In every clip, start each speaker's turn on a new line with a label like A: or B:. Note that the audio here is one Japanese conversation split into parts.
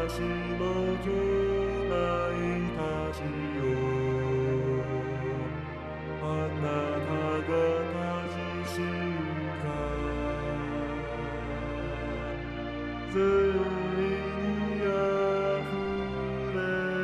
A: 私の兄弟たちよ、あなた方自身が善意にあふれ、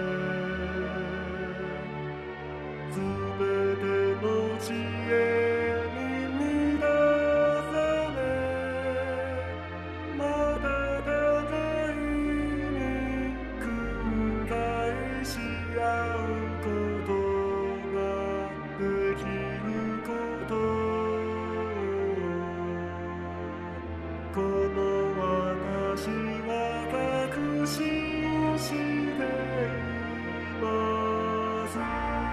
A: すべての知恵に満たされ、互いに繰り返し合うことができること、この私は確信しています。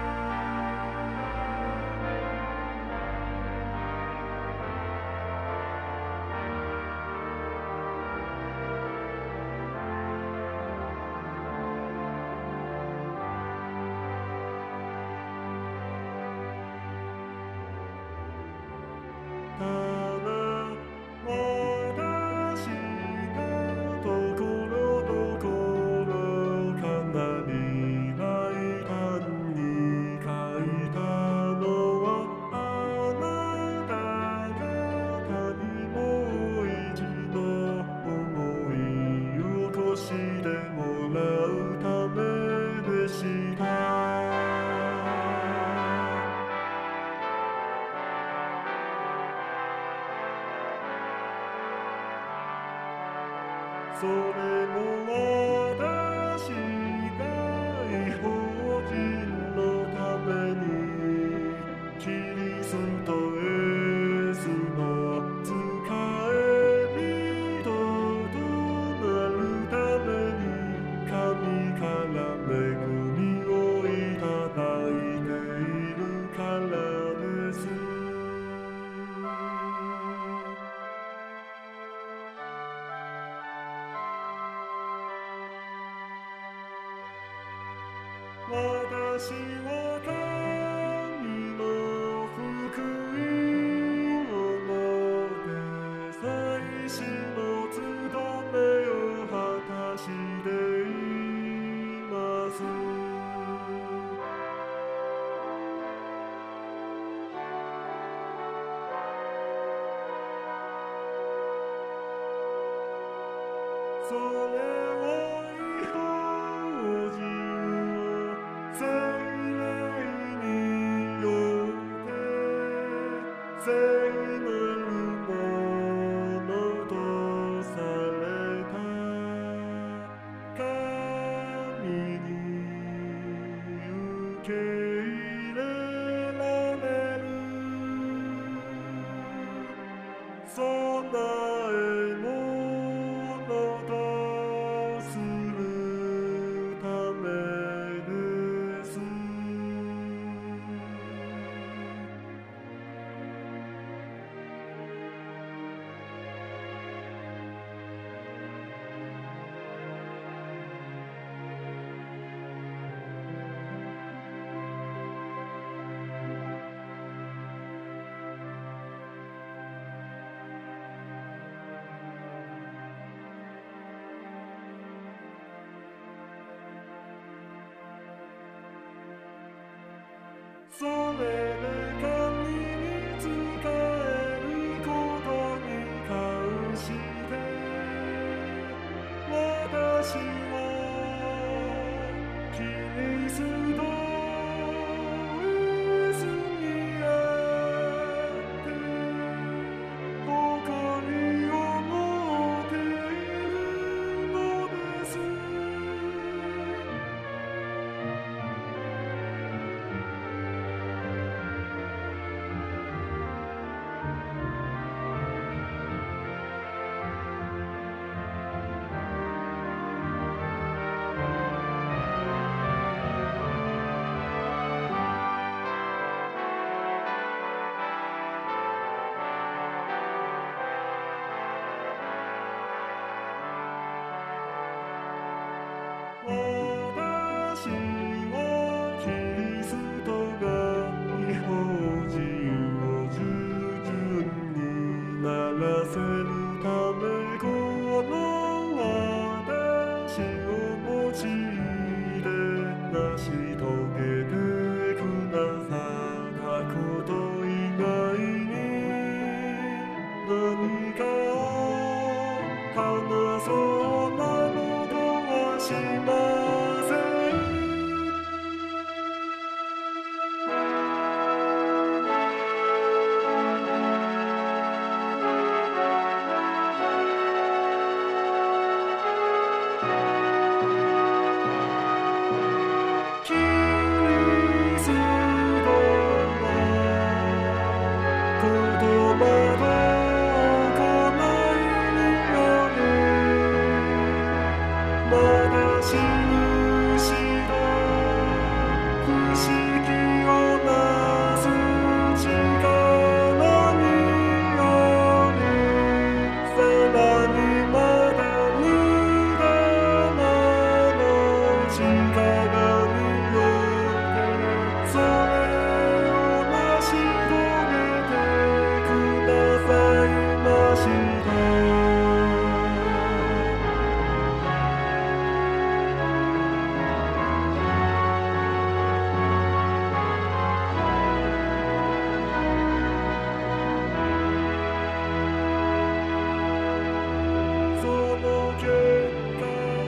A: ただ私がところどころかなり大胆に書いたのは、あなた方にもう一度思い起こしてもらうためでした。それも私が異邦人のためにキリストイエスの仕え人となるために神から恵みをいただいているからです。私は神の福音をもって祭司の務めを果たしています。それは異邦人聖霊によって聖なるものとされた神に受け入れられる備え物とするためです。それで神に仕えることに関して私はキリストイエスにあって誇りを持っているのです。私はキリストが異邦人を従順にならせるためこの私をしで成し遂げてくださったこと以外に何かを話そうなどとはしません。キリストは言葉と行いによりまだ印と不思議をなす力によりさらにまだ無駄なの力にそれを成し遂げてくださいました。その結果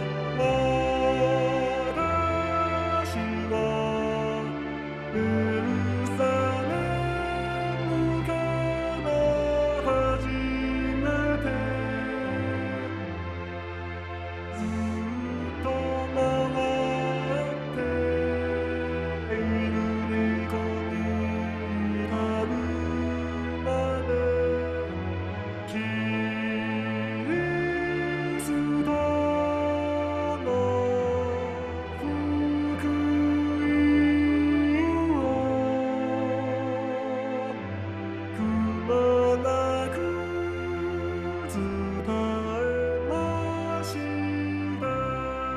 A: 私はエルサレムから始めてずっと回ってエルリコに至るまでキリストの福音くまなく伝えました。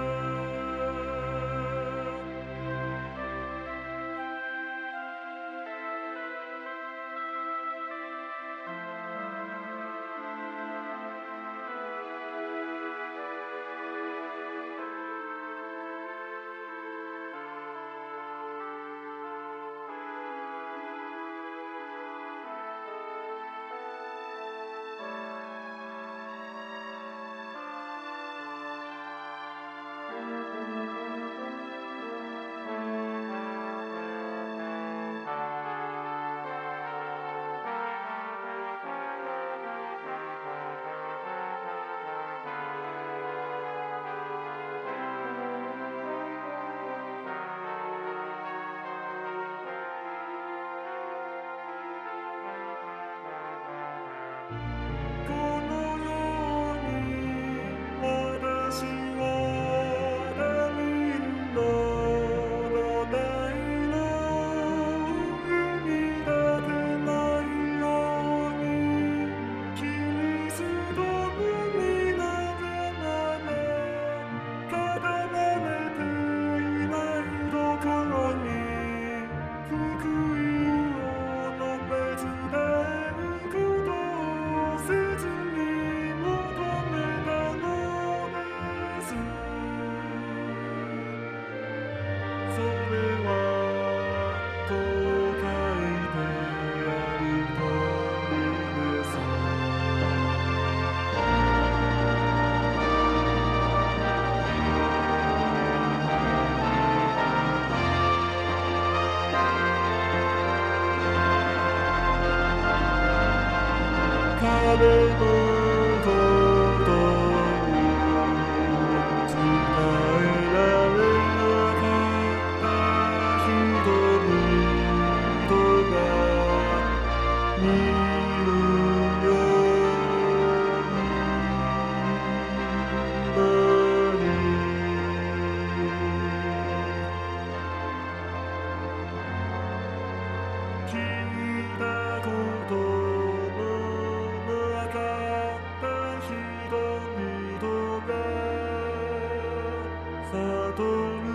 A: このように私は他人の土台の上に立てないようにキリストの皆まで語られていないところに福音を述べ伝えることをせずに求めたのです。それはと書いてある通りです。彼のことを伝えられなかった人々が見るようになり聞いたことのなかった人々が悟る